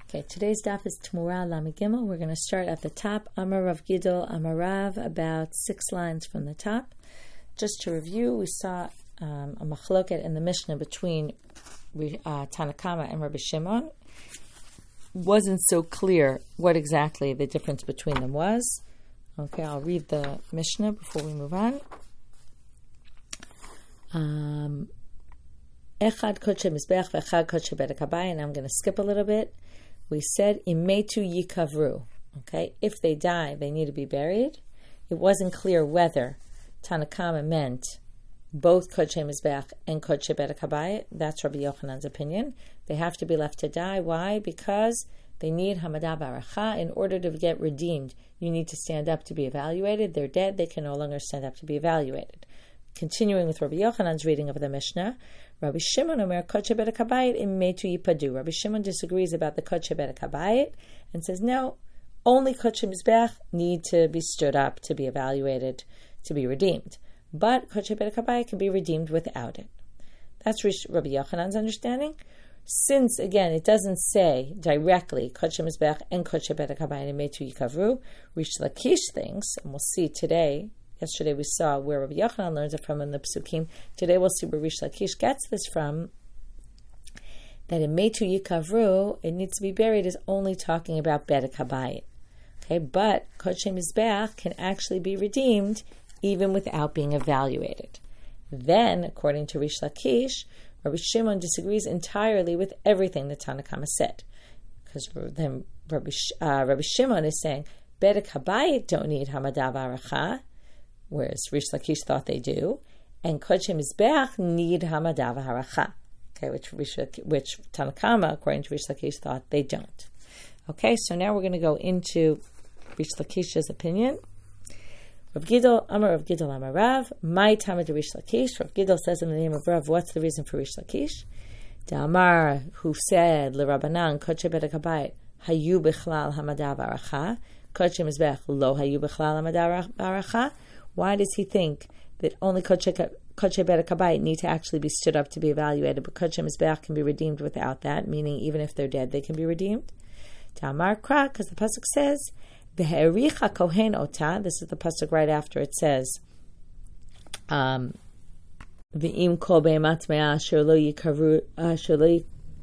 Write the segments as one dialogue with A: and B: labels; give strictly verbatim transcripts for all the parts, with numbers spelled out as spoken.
A: Okay, today's daf is Tmura Lamed Gimel. We're going to start at the top. Amar Rav Gidol, Amar Rav, about six lines from the top. Just to review, we saw um, a machloket in the Mishnah between uh, Tanakama and Rabbi Shimon. Wasn't so clear what exactly the difference between them was. Okay, I'll read the Mishnah before we move on. Um, Echad kodshe mizbeach ve'echad kodshe bedek habayit, and I'm going to skip a little bit. We said, imetu yikavru. Okay, if they die, they need to be buried. It wasn't clear whether Tanakama meant both kodshe mizbeach and kodshe bedek habayit. That's Rabbi Yochanan's opinion. They have to be left to die. Why? Because they need hamadah baracha. In order to get redeemed, you need to stand up to be evaluated. They're dead. They can no longer stand up to be evaluated. Continuing with Rabbi Yochanan's reading of the Mishnah, Rabbi Shimon Omer kodshe bedek habayit imetu yipadu. Rabbi Shimon disagrees about the kodshe bedek habayit and says, no, only kodshe mizbeach need to be stood up to be evaluated, to be redeemed. But kodshe bedek habayit can be redeemed without it. That's Rabbi Yochanan's understanding. Since, again, it doesn't say directly kodshe mizbeach and kodshe bedek habayit imetu yikavru, Rish Lakish thinks, and we'll see today. Yesterday we saw where Rabbi Yochanan learns it from in the Psukim. Today we'll see where Rish Lakish gets this from. That in Metu Yikavru, it needs to be buried, is only talking about Bedek Habayit. Okay, but Kodshe Mizbeach can actually be redeemed even without being evaluated. Then, according to Rish Lakish, Rabbi Shimon disagrees entirely with everything that Tanakama said. Because then Rabbi, uh, Rabbi Shimon is saying, Bedek Habayit don't need Hamadah V'Aracha, whereas Rish Lakish thought they do, and Kodshe Mizbeach need Hamadah V'Haracha, okay, which which Tanakama, according to Rish Lakish, thought they don't. Okay, so now we're going to go into Rish Lakish's opinion. Rav Gidol, Amar Rav Gidol, Amar Rav, my Tamid to Rish Lakish. Rav Gidol says in the name of Rav, what's the reason for Rish Lakish? The Amar, who said, L'Rabanan, Kodshe bedek habayit, hayu b'chlal Hamadah V'Haracha, Kodshe Mizbeach, lo hayu b'chlal Hamadah V'Haracha. Why does he think that only Kodshe bedek habayit need to actually be stood up to be evaluated, but Kodshe mizbeach can be redeemed without that, meaning even if they're dead, they can be redeemed? Ta'amar kra, because the pasuk says, V'hericha kohen ota, this is the pasuk right after it says, um, V'im kol be'emat me'ah asher lo yikavu, asher lo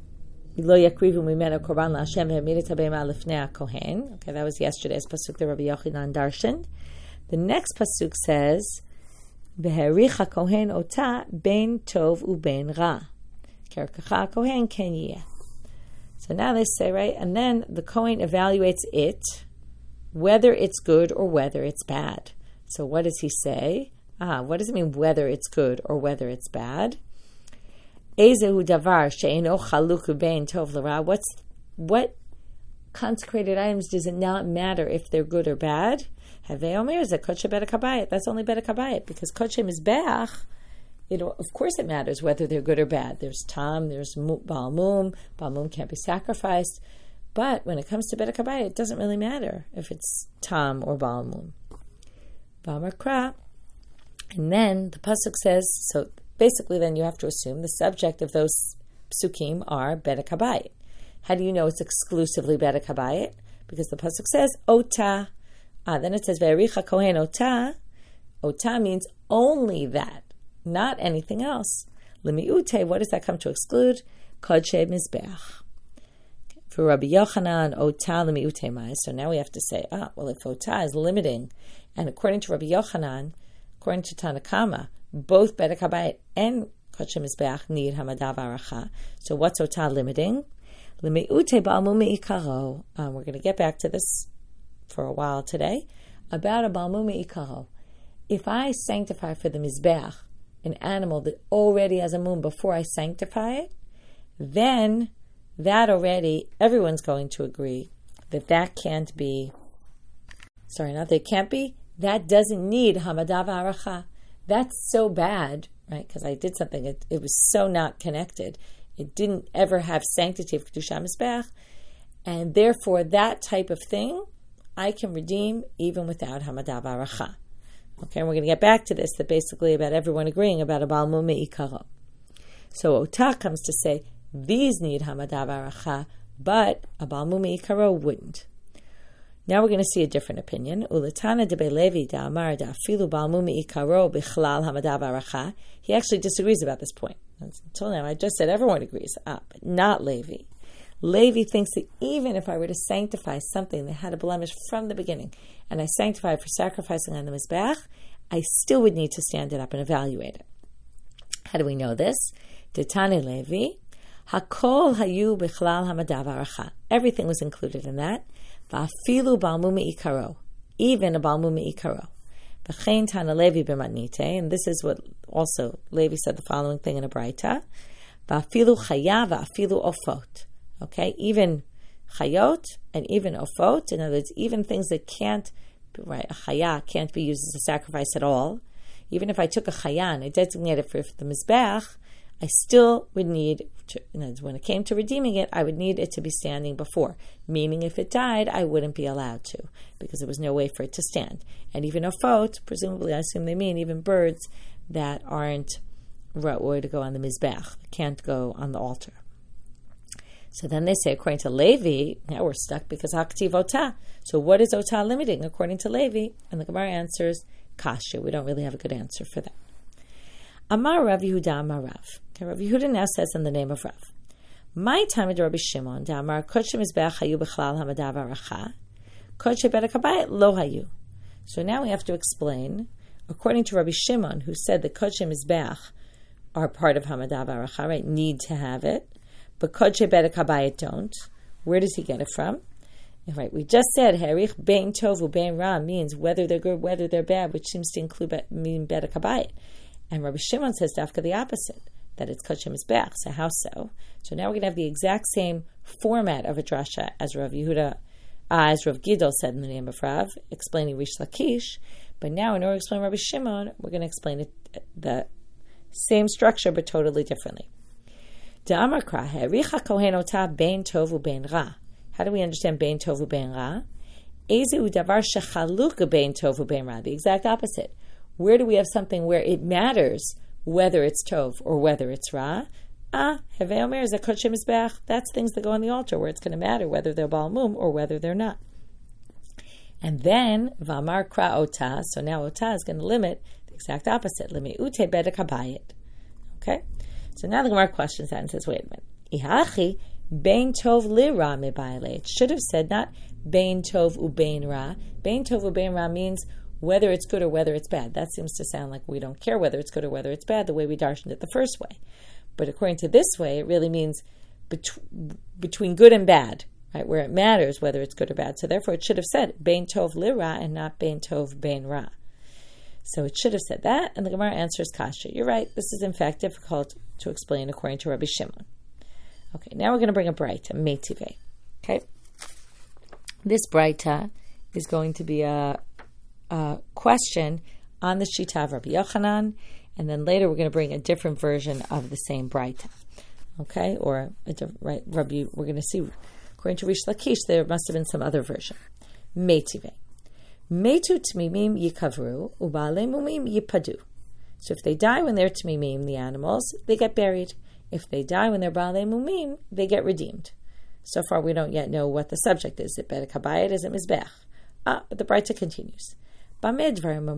A: yakrivu mimena korban la'Hashem v'hamirit ha'be'emah lifnei ha'kohen. Okay, that was yesterday's pasuk that Rabbi Yochanan darshaned. The next pasuk says, "V'hericha kohen ota ben tov uben ra, kerkacha kohen ken yeh." So now they say, right, and then the kohen evaluates it, whether it's good or whether it's bad. So what does he say? Ah, what does it mean, whether it's good or whether it's bad? Ezehu davar she'eno chaluk ben tov l'ra. What's what consecrated items does it not matter if they're good or bad? Havei Omer is a kodshe bedek habayit. That's only bedek habayit, because kodshe mizbeach, it of course it matters whether they're good or bad. There's tam, there's baal mum. Baal mum can't be sacrificed, but when it comes to bedek habayit, it doesn't really matter if it's tam or baal mum. V'amar kra, and then the pasuk says. So basically, then you have to assume the subject of those psukim are bedek habayit. How do you know it's exclusively bedek habayit? Because the pasuk says ota. Ah, then it says, Ve'ericha kohen ota. Ota means only that, not anything else. Lemi'ute, what does that come to exclude? Kodshe mizbeach. For Rabbi Yochanan, ota lemi'ute mai. So now we have to say, ah, well, if ota is limiting, and according to Rabbi Yochanan, according to Tanakama, both bedek habayit and kodshe mizbeach need hamadah v'aracha. So what's ota limiting? Lemi'ute ba'amu me'ikaro. Um, we're going to get back to this for a while today, about a baal mum me'ikaro. If I sanctify for the mizbeach an animal that already has a mum before I sanctify it, then that already, everyone's going to agree that that can't be, sorry, not that it can't be, that doesn't need hamadah v'haracha. That's so bad, right? Because I did something, it, it was so not connected. It didn't ever have sanctity of kedusha mizbeach, and therefore that type of thing I can redeem even without hamadah v'haracha. Okay, and we're going to get back to this, that basically about everyone agreeing about a baal mum me'ikaro. So Ota comes to say, these need hamadah v'haracha, but a Baal Mum Me'ikaro wouldn't. Now we're going to see a different opinion. Ulatana de Levi da Amar da Afilu Baal Mum Me'ikaro bichlal hamadav aracha. He actually disagrees about this point. Until now, I just said everyone agrees, ah, but not Levi. Levi thinks that even if I were to sanctify something that had a blemish from the beginning, and I sanctify it for sacrificing on the Mizbeach, I still would need to stand it up and evaluate it. How do we know this? Detane Levi, Hakol hayu bichlal hamadav aracha. Everything was included in that. Va'afilu Baal Mum Me'ikaro, even a Baal Mum Me'ikaro. B'chein Tana Levi b'matnite, and this is what also Levi said the following thing in a Braita. Va'afilu chaya va'afilu ofot. Okay, even chayot and even ofot. In other words, even things that can't, right, a chaya can't be used as a sacrifice at all. Even if I took a chaya and I designated it for the Mizbeach, I still would need, to, you know, when it came to redeeming it, I would need it to be standing before. Meaning if it died, I wouldn't be allowed to, because there was no way for it to stand. And even ofot, presumably I assume they mean even birds that aren't ra'oi to go on the Mizbeach, can't go on the altar. So then they say, according to Levi, now we're stuck because haktiv otah. So what is otah limiting according to Levi? And the Gemara answers, kasha. We don't really have a good answer for that. Amar Rav Yehuda Amar Rav. Okay, Rav Yehuda now says in the name of Rav, my time of Rabbi Shimon, da Amar Kodesh Mizbeach hayu b'chlal hamadav aracha, Kodesh Bedek Habayit lo hayu. So now we have to explain, according to Rabbi Shimon, who said that Kodesh Mizbeach are part of hamadav aracha, right, need to have it, but Kodesh Bedek Habayit don't. Where does he get it from? Right, we just said Herich Bein Tov u'Bein Ra means whether they're good, whether they're bad, which seems to include mean Bedek Habayit. And Rabbi Shimon says dafka the opposite, that it's Kodesh Mizbeach. So how so? So now we're going to have the exact same format of a drasha as Rav Yehuda, uh, as Rav Gidol said in the name of Rav, explaining Rish Lakish. But now in order to explain Rabbi Shimon, we're going to explain it, the same structure but totally differently. Da'amar kra hericha kohen otah bein tov u'bein ra. How do we understand bein tov u'bein ra? Eze u'davar shechaluk bein tov u'bein ra. The exact opposite. Where do we have something where it matters whether it's tov or whether it's ra? Ah, Hevei Omer is a Kodesh Mizbeach. That's things that go on the altar where it's going to matter whether they're Baal Mum or whether they're not. And then V'amar Kra Otah. So now Otah is going to limit the exact opposite. Limit Ute Bedek Habayit. Okay. So now the Gemara questions that and says, wait a minute. Ihachi Bein Tov Lira Mebayle. It should have said not Bein Tov u'Bein Ra. Bein Tov u'Bein Ra means whether it's good or whether it's bad. That seems to sound like we don't care whether it's good or whether it's bad, the way we darshaned it the first way. But according to this way, it really means bet- between good and bad, right, where it matters whether it's good or bad. So therefore it should have said Bein Tov Lira and not Bein Tov Bein Ra. So it should have said that, and the Gemara answers kasha. You're right, this is in fact difficult to explain according to Rabbi Shimon. Okay, now we're going to bring a Braita, Meitive. Okay? This Braita is going to be a Uh, question on the Shita of Rabbi Yochanan, and then later we're going to bring a different version of the same Braita. Okay, or a diff- right, Rabbi. We're going to see, according to Rish Lakish, there must have been some other version. Meitive, Meitu Tmimim Yikavru Ubale Mumim Yipadu. So if they die when they're Tmimim, the animals, they get buried. If they die when they're Bale Mumim, they get redeemed. So far, we don't yet know what the subject is. Is it Bedek Habayit? Is it Mizbeach? Ah, but the Braita continues. Okay,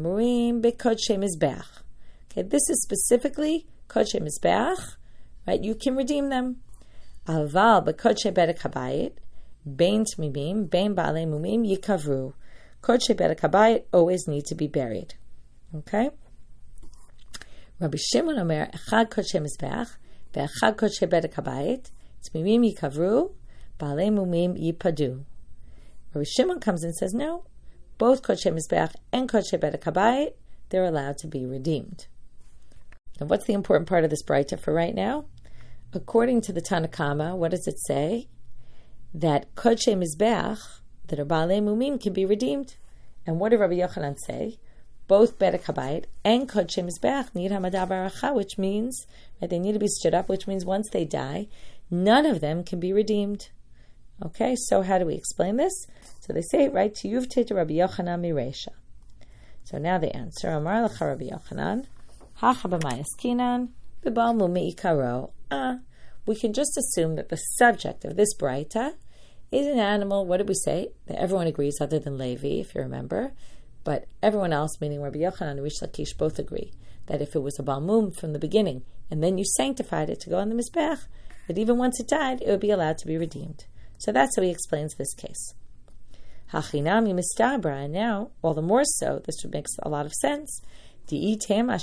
A: this is specifically Kodesh Mizbeach, right? You can redeem them. Aval b'Kodesh Bedek Habayit, bein Tmimim, bein Ba'alei Mumim Yikavru. Kodesh Bedek Habayit always need to be buried. Okay? Rabbi Shimon Omer, Echad Kodesh Mizbeach, ve'Echad Kodesh Bedek Habayit, Tmimim Yikavru, Ba'alei Mumim Yipadu. Rabbi Shimon comes and says, no, both Kodesh Mizbeach and Kodesh Bedek Habayit, they're allowed to be redeemed. Now, what's the important part of this Braita for right now? According to the Tanna Kama, what does it say? That Kodesh Mizbeach, that are Ba'alei Mumim, can be redeemed. And what did Rabbi Yochanan say? Both Bedek Habayit and Kodesh Mizbeach need Hamadav Aracha, which means that they need to be stood up, which means once they die, none of them can be redeemed. Okay, so how do we explain this? So they say, right, to Yuvte to Rabbi Yochanan Miresha. So now they answer, Amar Lecha Rabbi Yochanan, Hacha b'mayas kinan, b'bal mumi ikaro. Ah, we can just assume that the subject of this Braita is an animal, what did we say? That everyone agrees other than Levi, if you remember. But everyone else, meaning Rabbi Yochanan and Rish Lakish, both agree that if it was a Balmum from the beginning, and then you sanctified it to go on the Mizbech, that even once it died, it would be allowed to be redeemed. So that's how he explains this case. Hachinami mistabra, and now, all the more so, this would make a lot of sense. If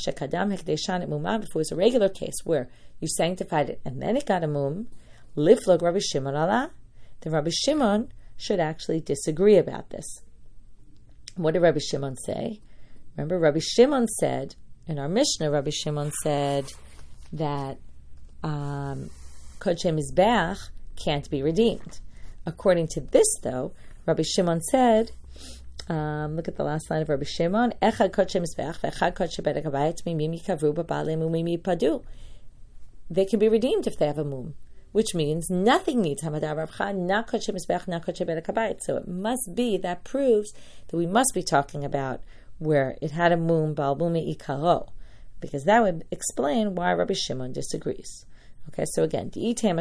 A: it was a regular case where you sanctified it and then it got a mum, liflog Rabbi Shimon Allah, then Rabbi Shimon should actually disagree about this. What did Rabbi Shimon say? Remember, Rabbi Shimon said, in our Mishnah, Rabbi Shimon said that um, Kodesh Mizbeach can't be redeemed. According to this, though, Rabbi Shimon said, um, look at the last line of Rabbi Shimon, Echad Kodesh Mizbeach ve'echad Kodesh Bedek Habayit mimim yikavru b'balei mumim yipadu. They can be redeemed if they have a mum, which means nothing needs Hamadah Rabcha, not Kodesh Mizbeach, not Kodesh Bedek Habayit. So it must be, that proves that we must be talking about where it had a mum, bal mumi ikaro, because that would explain why Rabbi Shimon disagrees. Okay, so again, Rabbi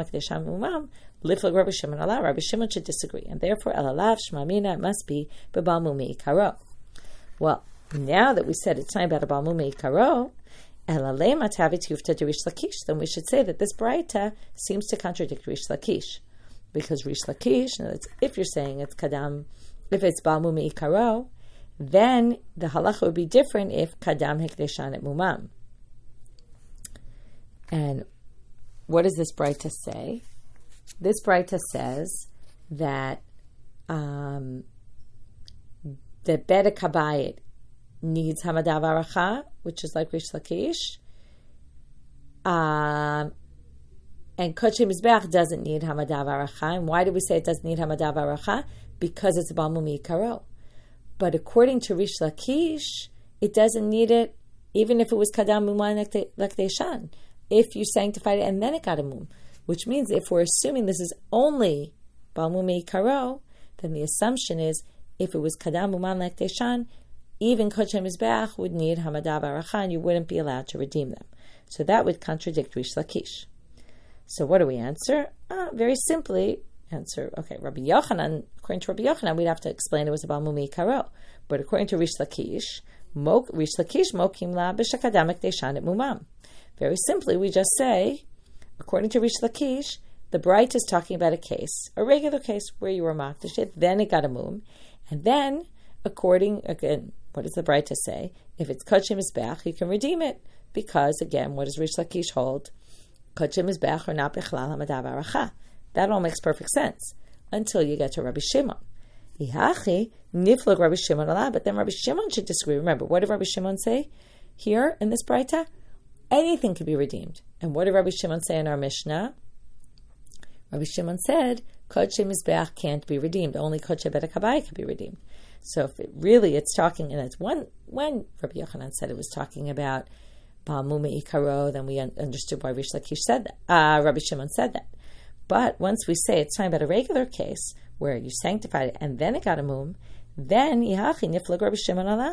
A: Shimon Allah, Rabbi Shimon should disagree, and therefore Elalav Shmamina must be b'bal mumi ikaro. Well, now that we said it's time about a bal mumi ikaro, Elalei matavit yufta de Rish Lakish, then we should say that this Braita seems to contradict Rish Lakish, because Rish Lakish, if you're saying it's kadam, if it's bal mumi ikaro, then the halacha would be different if kadam hekdeshan et mumam. And what does this Braita say? This Braita says that um, the Bedek Habayit needs Hamadah Varacha, which is like Rish Lakish, um, and Kodesh Mizbeach doesn't need Hamadah Varacha. And why do we say it doesn't need Hamadah Varacha? Because it's a Bal Mumi Ikaro. But according to Rish Lakish, it doesn't need it, even if it was Kadam Muman Lakdeshan. If you sanctified it and then it got a mum, which means if we're assuming this is only Bal Mumi Ikaro, then the assumption is if it was Kadam Muman Lakdeshan, even Kodesh Mizbeach would need Hamadah Varacha, and you wouldn't be allowed to redeem them. So that would contradict Rish Lakish. So what do we answer? Uh, very simply, answer, okay, Rabbi Yochanan, according to Rabbi Yochanan, we'd have to explain it was a Bal Mumi Ikaro. But according to Rish Lakish, Mok, Rish Lakish mokim la b'shakadamek deshan et mumam. Very simply, we just say, according to Rish Lakish, the Braita is talking about a case, a regular case where you were makdash, then it got a mum, and then, according, again, what does the Braita say? If it's Kodesh Mizbeach, you can redeem it, because, again, what does Rish Lakish hold? Kodesh Mizbeach or not bechlal hamadah varacha. That all makes perfect sense, until you get to Rabbi Shimon. Ihachi niflog Rabbi Shimon Allah, but then Rabbi Shimon should disagree. Remember, what did Rabbi Shimon say here in this Braita? Anything can be redeemed. And what did Rabbi Shimon say in our Mishnah? Rabbi Shimon said, Kodesh Mizbeach can't be redeemed. Only Kodesh Bedek Habayit can be redeemed. So if it really it's talking, and it's one, when Rabbi Yochanan said it was talking about Bal Mumi Ikaro, then we un- understood why Rish Lakish said that. Uh, Rabbi Shimon said that. But once we say it's talking about a regular case, where you sanctified it and then it got a mum, then Yihachi niflag Rabbi Shimon Allah.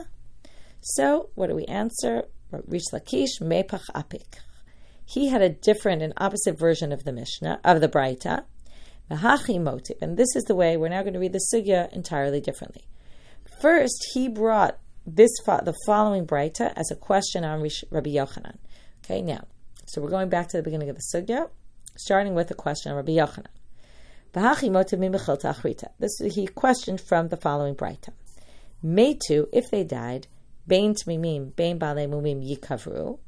A: So what do we answer? Rish Lakish mepach apik. He had a different and opposite version of the Mishnah, of the Braita. Mahachi motiv. And this is the way we're now going to read the sugya entirely differently. First, he brought this the following Braita as a question on Rish, Rabbi Yochanan. Okay, now, so we're going back to the beginning of the sugya, starting with a question on Rabbi Yochanan. Mahachi motiv mi mechil ta'achrita. This he questioned from the following Braita. Meitu, if they died, Bein Tmimim, Bein Balei Mumim Yikavru.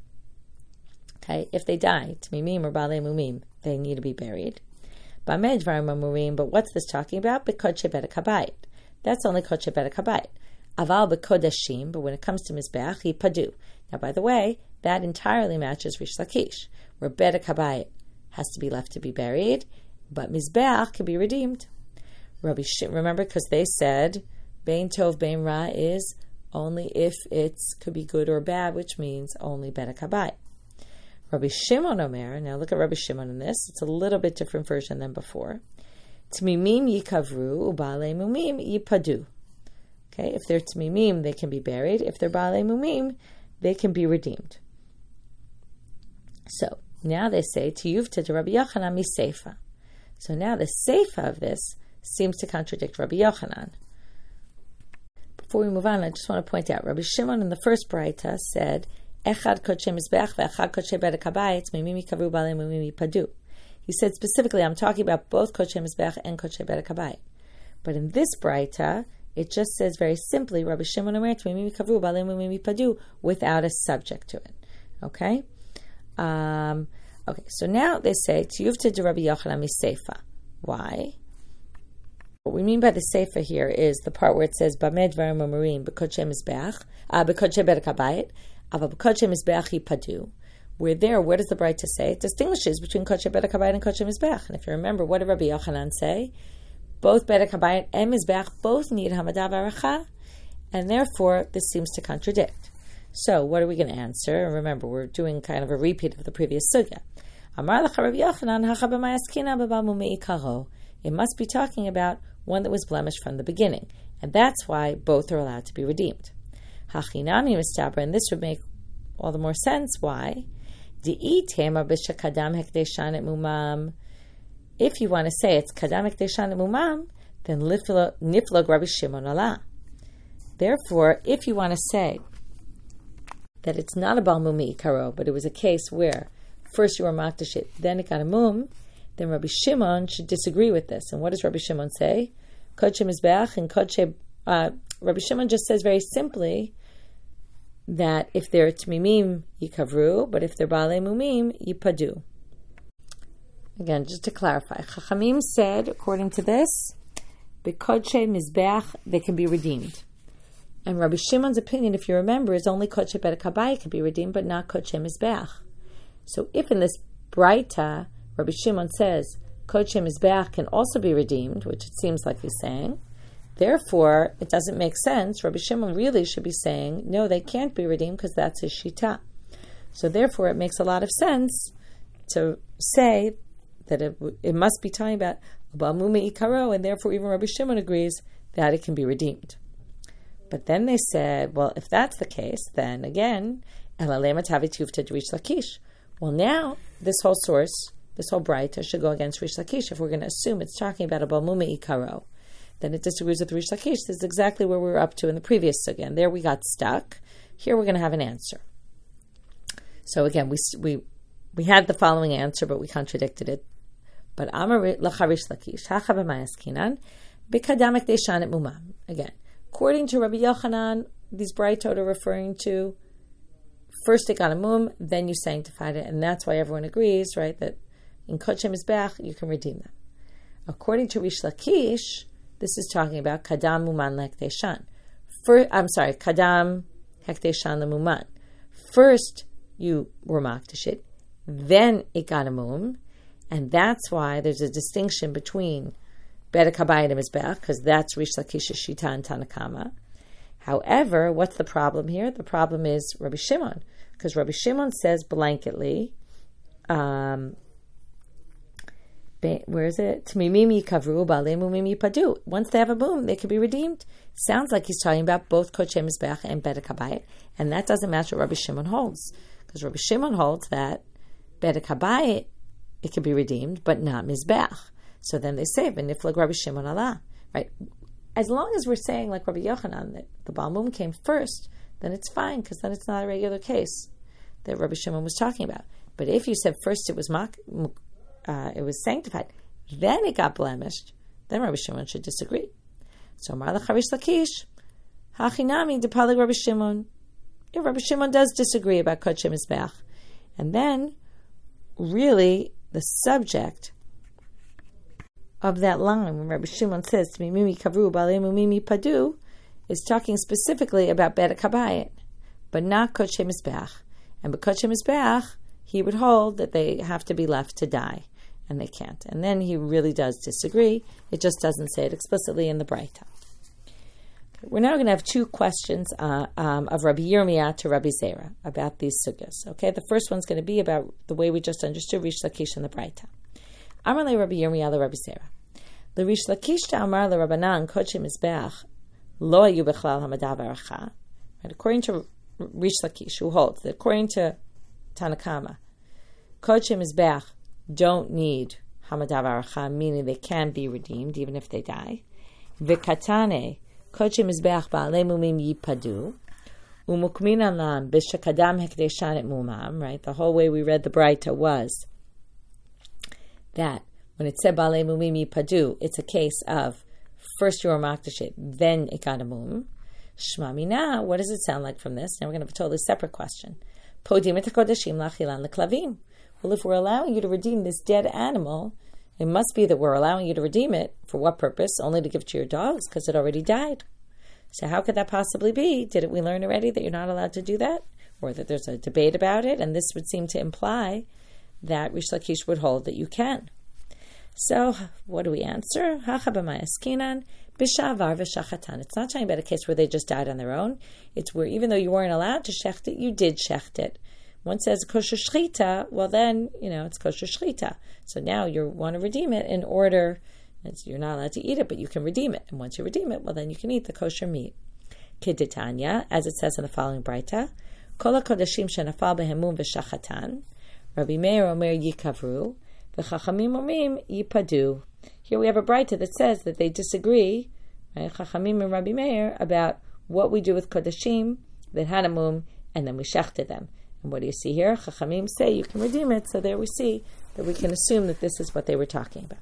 A: Okay, if they die, Tmimim or Balei Mumim, they need to be buried. Bamei Dvarim Amurim, but what's this talking about? B'Kodesh Bedek Habayit. That's only Kodesh Bedek Habayit. Aval B'Kodeshim, but when it comes to Mizbeach, Yipadu. Now, by the way, that entirely matches Rish Lakish, where Bedek Habayit has to be left to be buried, but Mizbeach can be redeemed. Rabbi Shimon, remember, because they said Bein Tov, Bein Ra is only if it could be good or bad, which means only Bedek Habayit. Rabbi Shimon Omer, now look at Rabbi Shimon in this, it's a little bit different version than before. Tmimim yikavru, ubalei mumim yipadu. Okay, if they're tmimim, they can be buried. If they're balei mumim, they can be redeemed. So, Now they say, Tiyuvta to Rabbi Yochanan mi Seifa. So now the Seifa of this seems to contradict Rabbi Yochanan. Before we move on, I just want to point out, Rabbi Shimon in the first Braita said, Echad Kodshe Mizbeach ve'echad Kodshe Bedek HaBayit mimimi kavru b'alei mimimi padu. He said specifically, I'm talking about both Kodshe Mizbeach and Kodshe Bedek HaBayit. But in this Braita, it just says very simply, Rabbi Shimon Omer mimimi kavru b'alei mimimi padu, without a subject to it. Okay? Um, okay, so now they say, Tiyuvta de Rabbi Yochanan mi Seifa. Why? What we mean by the Seifa here is the part where it says, Bamed Dvarim Umarim b'Kodshe Mizbeach, uh, b'Kodshe Bedek HaBayit, ava b'Kodshe Mizbeach yipadu. Where there, where does the Braita say? It distinguishes between Kodshe Bedek HaBayit and Kodshe Mizbeach. And if you remember, what did Rabbi Yochanan say? Both Bedek HaBayit and Mizbeach both need Hamadah v'Aracha, and therefore this seems to contradict. So, what are we going to answer? And remember, we're doing kind of a repeat of the previous sugya. Amar l'cha Rabbi Yochanan, hacha b'may askina b'bal mumei karo. It must be talking about one that was blemished from the beginning, and that's why both are allowed to be redeemed. Hachinami mistaber, and this would make all the more sense. Why? Di'i tema b'sha kadam hekdeshan et mumam. If you want to say it's kadam hekdeshan et mumam, then niflog Rabbi Shimon ala. Therefore, if you want to say that it's not a Bal Mumi Karo, but it was a case where first you were Makdashit, then it got a Mum, then Rabbi Shimon should disagree with this. And what does Rabbi Shimon say? Kodshe Mizbeach and Kodshe... Uh, Rabbi Shimon just says very simply that if they're Tmimim, Yikavru, but if they're Baalei Mumim, Yipadu. Again, just to clarify, Chachamim said, according to this, B'Kodshe Mizbeach, they can be redeemed. And Rabbi Shimon's opinion, if you remember, is only Kodshe Bedek HaBayit can be redeemed, but not Kodshe Mizbeach. So if in this Braita, Rabbi Shimon says Kodshe Mizbeach can also be redeemed, which it seems like he's saying, therefore it doesn't make sense. Rabbi Shimon really should be saying, no, they can't be redeemed because that's his shita. So therefore it makes a lot of sense to say that it, it must be talking about Bal Mumi Ikaro, and therefore even Rabbi Shimon agrees that it can be redeemed. But then they said, well, if that's the case, then again, well, now this whole source, this whole Braita should go against Rish Lakish. If we're going to assume it's talking about a Bal Mumi Ikaro, then it disagrees with Rish Lakish. This is exactly where we were up to in the previous sugya. And there we got stuck. Here we're going to have an answer. So again, we we we had the following answer, but we contradicted it. But Amar Lacharish Lakish, Hacha b'mayaskinan, b'kadamek deshan et mumam. Again, according to Rabbi Yochanan, these Braitot are referring to first it got a mum, then you sanctified it, and that's why everyone agrees, right, that in Kodshe Mizbeach you can redeem them. According to Rish Lakish, this is talking about Kadam Muman Lekteshan. I'm sorry, Kadam Hekteshan Lemuman. First you were Maktashit, then it got a mum, and that's why there's a distinction between Bedek HaBayit and Mizbeach, because that's Rish Lakish's Shita and Tanakama. However, what's the problem here? The problem is Rabbi Shimon, because Rabbi Shimon says blanketly, um, where is it? Tmimim yikavru, ba'alei mumim yipadu. Once they have a mum, they can be redeemed. Sounds like he's talking about both Kodshe Mizbeach and Bedek HaBayit, and that doesn't match what Rabbi Shimon holds, because Rabbi Shimon holds that Bedek HaBayit, it can be redeemed, but not Mizbeach. So then they say, "V'niflag Rabbi Shimon ala." Right? As long as we're saying, like Rabbi Yochanan, that the Baal Mum came first, then it's fine, because then it's not a regular case that Rabbi Shimon was talking about. But if you said first it was mak, uh, it was sanctified, then it got blemished, then Rabbi Shimon should disagree. So Mar Lacharish Lakish, Hachinami depalig Rabbi Shimon. If Rabbi Shimon does disagree about Kodshe Mizbeach, and then really the subject of that line, when Rabbi Shimon says, Mimimi kavru ba'alei mumimi padu, is talking specifically about Bedek HaBayit, but not Kodshe Mizbeach. And by Kodshe Mizbeach, he would hold that they have to be left to die, and they can't. And then he really does disagree. It just doesn't say it explicitly in the Braita. Okay, we're now going to have two questions uh, um, of Rabbi Yirmiyah to Rabbi Zera about these sugyas. Okay, the first one's going to be about the way we just understood Rish Lakish in the Braita. Amar le Rabbi Yirmiyah le Rabbi Zera. Le Rish Lakish ta Amar le Rabbanan Kodshe Mizbeach lo ayu bechlal hamadah v'aracha. According to Rish Lakish, who holds that according to Tanakama, Kodesh Mizbeach don't need Hamadav Aracha, meaning they can be redeemed even if they die. V'katane Kodesh Mizbeach Ba'alei Mumim Yipadu. Umukmin Alam B'shakadam Hekdeshan Et Mumam. Right? The whole way we read the Braita was that when it said Ba'alei Mumim Yipadu, it's a case of first you were makdashit, then it got a mum. Shma mina, what does it sound like from this? Now we're going to have a totally separate question. Podim et hakodashim lachilan leklavim. Well, if we're allowing you to redeem this dead animal, it must be that we're allowing you to redeem it. For what purpose? Only to give to your dogs, because it already died. So how could that possibly be? Didn't we learn already that you're not allowed to do that? Or that there's a debate about it? And this would seem to imply that Rish Lakish would hold that you can. So, what do we answer? It's not talking about a case where they just died on their own. It's where even though you weren't allowed to shecht it, you did shecht it. One says kosher shchita, well then, you know, it's kosher shchita. So now you want to redeem it in order, it's, you're not allowed to eat it, but you can redeem it. And once you redeem it, well then you can eat the kosher meat. Keditanya, as it says in the following Braita, Kol HaKodashim shenafal behemum v'shachatan, Rabbi Meir omer yikavru, the Chachamim omrim yipadu. Here we have a Braita that says that they disagree, right? Chachamim and Rabbi Meir, about what we do with Kodashim that had a mum, and then we shechted them. And what do you see here? Chachamim say you can redeem it, so there we see that we can assume that this is what they were talking about.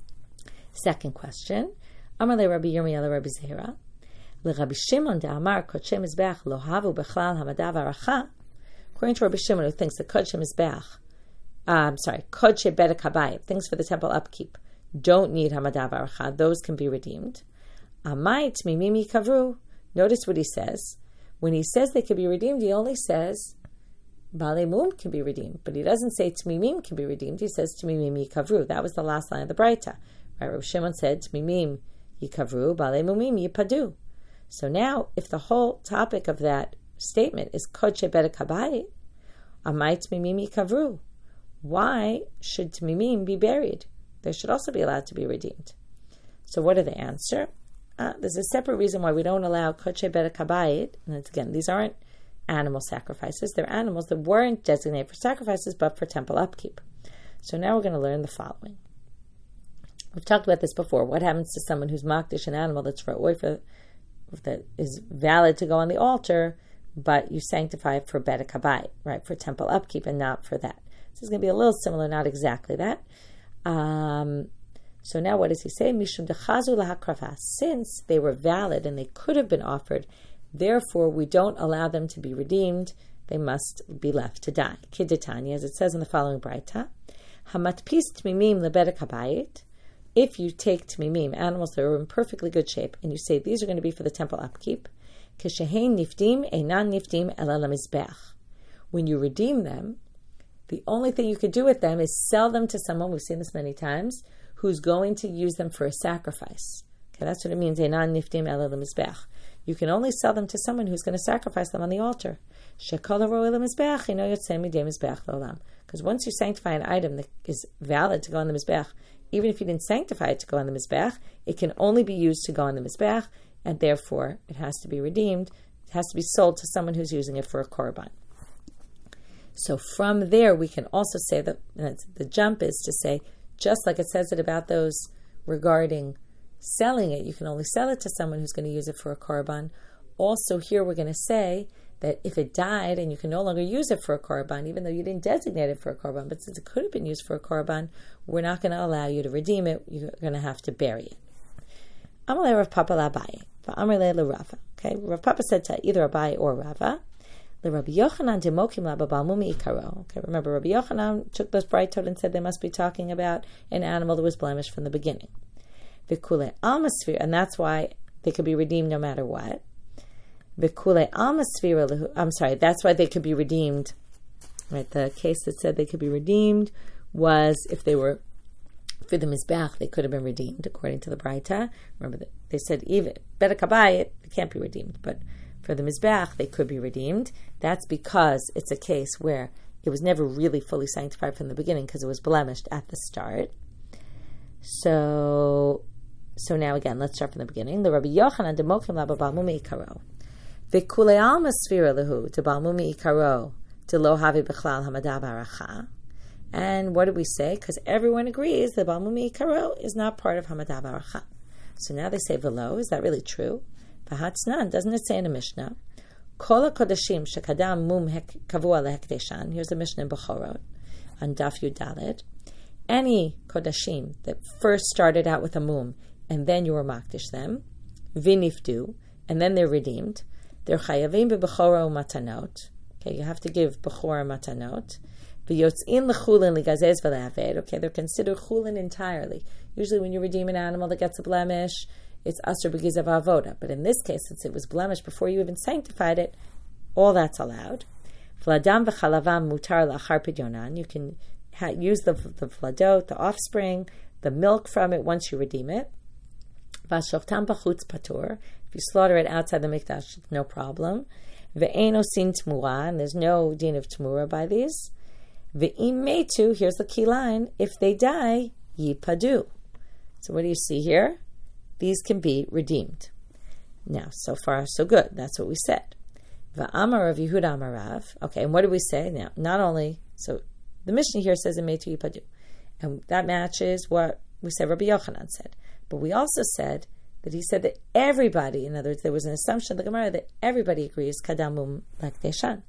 A: Second question. Amar le Rabbi Yirmiyah le Rabbi Zehira. Le Rabbi Shimon de Amar Kodshei Mizbeach lo havu bechlal hamadav aracha. According to Rabbi Shimon, who thinks that Kodshei Mizbeach, uh, I'm sorry, Kodshei Bedek Habayit, things for the temple upkeep, don't need hamadav aracha. Those can be redeemed. Amai tmimim yikavru. Notice what he says. When he says they can be redeemed, he only says Baalei Mum can be redeemed, but he doesn't say Tmimim can be redeemed. He says Tmimim Yikavru. That was the last line of the Braita. Right? Rabbi Shimon said Tmimim Yikavru, Baalei Mumim Yipadu. So now, if the whole topic of that statement is Kodshei Bedek Habayit, Amai Tmimim Yikavru, why should Tmimim be buried? They should also be allowed to be redeemed. So what do they answer? Uh, there's a separate reason why we don't allow Kodshei Bedek Habayit. And again, these aren't animal sacrifices. They're animals that weren't designated for sacrifices, but for temple upkeep. So now we're going to learn the following. We've talked about this before. What happens to someone who's makdish an animal that's for oifa, that is valid to go on the altar, but you sanctify it for bedek habayit, right, for temple upkeep and not for that. This is going to be a little similar, not exactly that. Um, so now what does he say? Mishum dechazu lahakrava. Since they were valid and they could have been offered, therefore, we don't allow them to be redeemed. They must be left to die. Kiditanya, as it says in the following Braita, Hamatpis tmimim lebedek habayit. If you take tmimim, animals that are in perfectly good shape, and you say these are going to be for the temple upkeep, keshehein nifdim einan nifdim ela lemizbeach. When you redeem them, the only thing you could do with them is sell them to someone, we've seen this many times, who's going to use them for a sacrifice. Okay, that's what it means, einan nifdim ela lemizbeach. You can only sell them to someone who's going to sacrifice them on the altar. Because once you sanctify an item that is valid to go on the Mizbeach, even if you didn't sanctify it to go on the Mizbeach, it can only be used to go on the Mizbeach, and therefore it has to be redeemed. It has to be sold to someone who's using it for a korban. So from there, we can also say that the jump is to say, just like it says it about those regarding selling it, you can only sell it to someone who's going to use it for a korban. Also here we're going to say that if it died and you can no longer use it for a korban, even though you didn't designate it for a korban, but since it could have been used for a korban, we're not going to allow you to redeem it. You're going to have to bury it. Amalei Rav Papa l'Abaye, v'Amalei l'Rava. Okay, Rav Papa said to either Abaye or Rava, l'Rabbi Yochanan demokim l'Ba'al Mumi ikaro. Okay, remember Rabbi Yochanan took this Braita and said they must be talking about an animal that was blemished from the beginning. V'kule almasfir, and that's why they could be redeemed no matter what. V'kule almasfir, I'm sorry, that's why they could be redeemed. Right, the case that said they could be redeemed was if they were for the mizbeach, they could have been redeemed according to the Braita. Remember that they said even bedek habayit they can't be redeemed, but for the mizbeach they could be redeemed. That's because it's a case where it was never really fully sanctified from the beginning because it was blemished at the start. So. So now again, let's start from the beginning. The Rabbi Yochanan demokim la b'Ba'al Mumi ikaro, v'kulei alma sfira lehu to Ba'al Mumi ikaro to lo havi b'chlal hamadav aracha. And what did we say? Because everyone agrees that Balmumi Karo is not part of Hamadav Aracha. So now they say Velo. Is that really true? V'hatznan, doesn't it say in the Mishnah? Kol HaKodashim shekadam mum kavua lehekdeshan. Here's the Mishnah in Bechorot on Daf Yud Daled. Any Kodashim that first started out with a mum and then you were makdish them, vinifdu, and then they're redeemed, they're chayavim b'bechora u'matanot. Okay, you have to give bechora matanot. V'yotzin l'chulin ligazez v'le'aved. Okay, they're considered chulin entirely. Usually when you redeem an animal that gets a blemish, it's asur b'gizav avoda. But in this case, since it was blemished before you even sanctified it, all that's allowed. V'ladam v'chalavam mutar la'achar pidyonan. You can ha- use the, the vladot, the offspring, the milk from it once you redeem it. V'ashoftam b'chutz patur. If you slaughter it outside the mikdash, no problem. Ve'ein osin tmura, and there's no din of tmura by these. Ve'im metu, here's the key line, if they die, yipadu. So what do you see here? These can be redeemed. Now, so far, so good. That's what we said. Va'amar of Yehuda Amarav. Okay, and what did we say? Now, not only, so the Mishnah here says in metu yipadu. And that matches what we said Rabbi Yochanan said. But we also said that he said that everybody, in other words, there was an assumption of the Gemara that everybody agrees kadamum lakdeshan,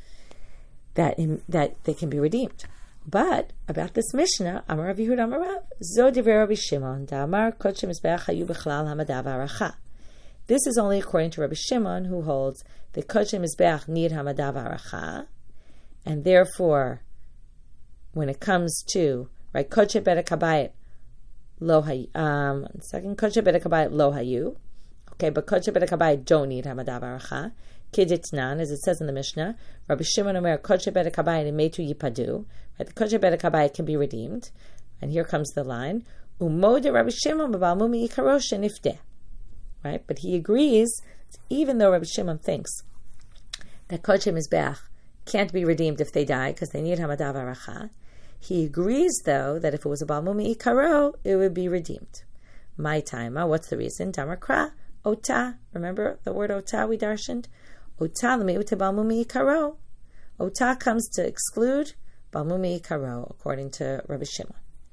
A: that that they can be redeemed. But about this Mishnah, Amar Rav Yehuda Amarav, Zo divrei Rabbi Shimon, Da'amar Kodesh Mizbeach hayu b'chlal hamadav aracha. This is only according to Rabbi Shimon, who holds that Kodesh Mizbeach need hamadav aracha, and therefore, when it comes to right Kodesh Bedek Habayit lo hayu, um, second Kodesh Bedek Habayit lo hayu, okay, but Kodesh Bedek Habayit don't need hamadav aracha. Kiditnan, as it says in the Mishnah, Rabbi Shimon Omer Kodesh Bedek Habayit metu yipadu. Right, the Kodesh Bedek Habayit can be redeemed, and here comes the line: Umode Rabbi Shimon b'balmumi yikaro shenifdeh. Right, but he agrees, even though Rabbi Shimon thinks that Kodesh Mizbeach can't be redeemed if they die because they need hamadav aracha. He agrees, though, that if it was a balmumi yikaro, it would be redeemed. My taima, what's the reason? Damar kra ota. Remember the word ota we darshaned? Ota l'mi'ut balmumi yikaro. Ota comes to exclude balmumi yikaro, according to Rabbi Shimon.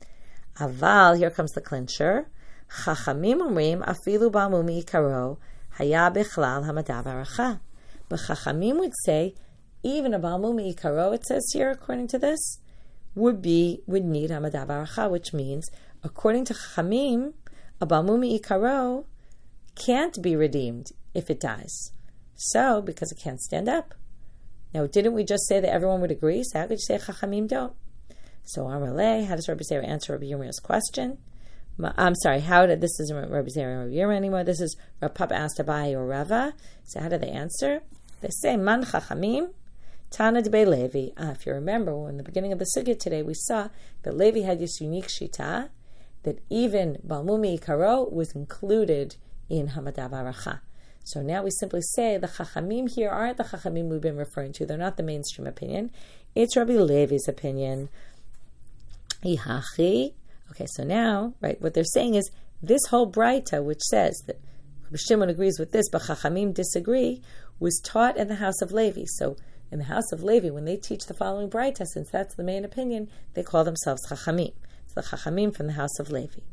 A: Aval, here comes the clincher. Chachamim omrim afilu balmumi yikaro haya bichlal hamadav aracha. But Chachamim would say, even a balmumi yikaro, it says here, according to this, would be would need hamadav aracha, which means, according to Chachamim, a balmumi yikaro can't be redeemed if it dies. So, because it can't stand up. Now, didn't we just say that everyone would agree? So how could you say Chachamim don't? So, Amalei, how does Rabbi Zera answer Rabbi Yirmiyah's question? I'm sorry, how did, this isn't Rabbi Zera and Rabbi Yirmiyah anymore, this is Rav Papa asked Abaye or Rava. So how do they answer? They say, Man Chachamim, Tana Debei Levi. Ah, if you remember, in the beginning of the Sugya today, we saw that Levi had this unique shita, that even Balmumi Yikaro was included in Hamadav Aracha. So now we simply say the Chachamim here aren't the Chachamim we've been referring to. They're not the mainstream opinion. It's Rabbi Levi's opinion. Ihachi. Okay, so now, right, what they're saying is this whole Braita, which says that Rabbi Shimon agrees with this, but Chachamim disagree, was taught in the house of Levi. So in the house of Levi, when they teach the following Braita, since that's the main opinion, they call themselves Chachamim. It's the Chachamim from the house of Levi.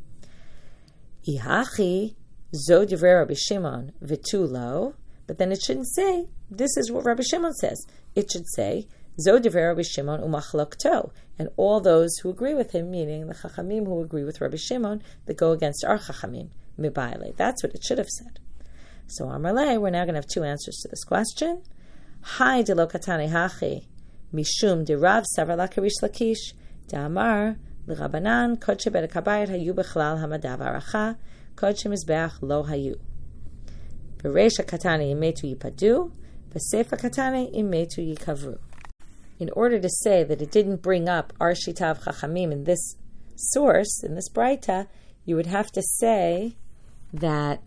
A: Ihachi. Zo divrei Rabbi Shimon v'tulo, but then it shouldn't say, this is what Rabbi Shimon says. It should say, Zo divrei Rabbi Shimon umachlokto, and all those who agree with him, meaning the Chachamim who agree with Rabbi Shimon, that go against our Chachamim, mibayle. That's what it should have said. So Amarle, we're now going to have two answers to this question. Hai de lo katane hachi, mishum de Rav savar lakarish lakish, de Amar, l'Rabanan, kodesh bedek habayit hayu bechlal hamadav aracha, Kodesh Mizbeach lo hayu. V'reisha katane imetu yipadu, v'sefa katane imetu yikavru. In order to say that it didn't bring up our shitav chachamim in this source, in this Braita, you would have to say that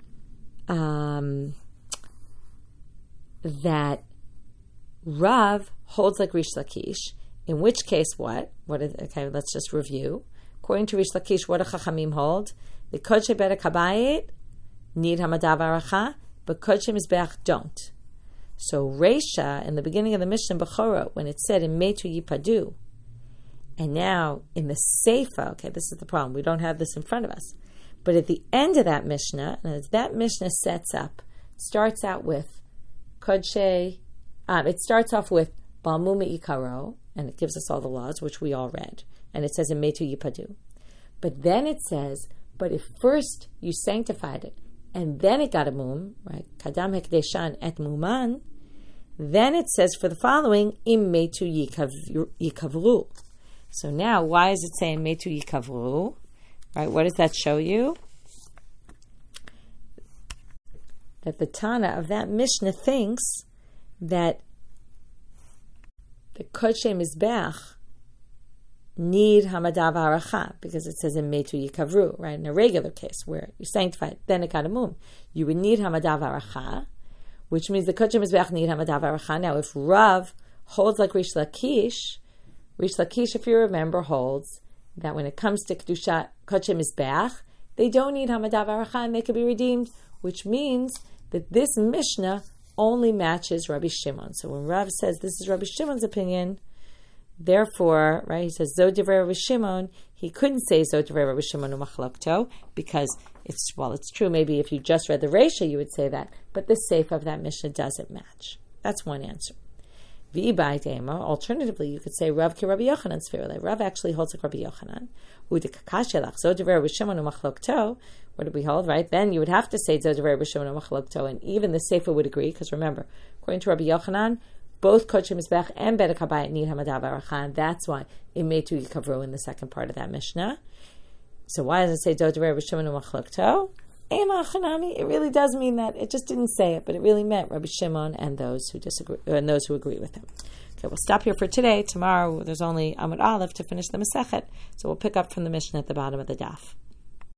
A: um, that Rav holds like Rish Lakish. In which case, what? What? Is, okay, let's just review. According to Rish Lakish, what do chachamim hold? The Kodesh Bedek Habayit need Hamadav Aracha, but Kodesh Mizbeach don't. So Reisha, in the beginning of the Mishnah Bechorot, when it said in Metu Yipadu, And now in the Seifa, okay, this is the problem. We don't have this in front of us. But at the end of that Mishnah, and as that Mishnah sets up, starts out with Kodshe, um, it starts off with Balmumi Ikaro, and it gives us all the laws, which we all read. And it says in Metu Yipadu. But then it says, but if first you sanctified it, and then it got a mum, right? Kadam Hekdeshan et Muman, then it says for the following, Im Metu Yikavru. So now, why is it saying Metu Yikavru? Right, what does that show you? That the Tana of that Mishnah thinks that the Kodshe Mizbeach need Hamadav Haracha, because it says in Metu Yikavru, right? In a regular case where you sanctify it, then it got a mum. You would need Hamadav Haracha, which means the Kodshe Mizbeach need Hamadav Haracha. Now, if Rav holds like Rish Lakish, Rish Lakish, if you remember, holds that when it comes to Kedusha Kodshe Mizbeach, they don't need Hamadav Haracha and they can be redeemed, which means that this Mishnah only matches Rabbi Shimon. So when Rav says this is Rabbi Shimon's opinion, therefore, right, he says Zod Divrei Rabbi Shimon, he couldn't say Zod Divrei Rabbi Shimon u'machlokto, because it's, well, it's true, maybe if you just read the Reisha you would say that, but the Seif of that Mishnah doesn't match. That's one answer. Alternatively, you could say Rav ki Rabbi Yochanan Sfirulei. Rav actually holds like Rabbi Yochanan. What did we hold? Right then, you would have to say Zod Rabbi Shimon u'machlokto, and even the Sefer would agree, because remember, according to Rabbi Yochanan, both Kodshe Mizbeach and Bedek Habayit need Hamadav Haracha, and that's why it made to Yikavru in the second part of that Mishnah. So why does it say Zod Rabbi Shimon u'machlokto? It really does mean that. It just didn't say it, but it really meant Rabbi Shimon and those who disagree and those who agree with him. Okay, we'll stop here for today. Tomorrow there's only Amud Aleph to finish the Masechet, so we'll pick up from the Mishnah at the bottom of the daf.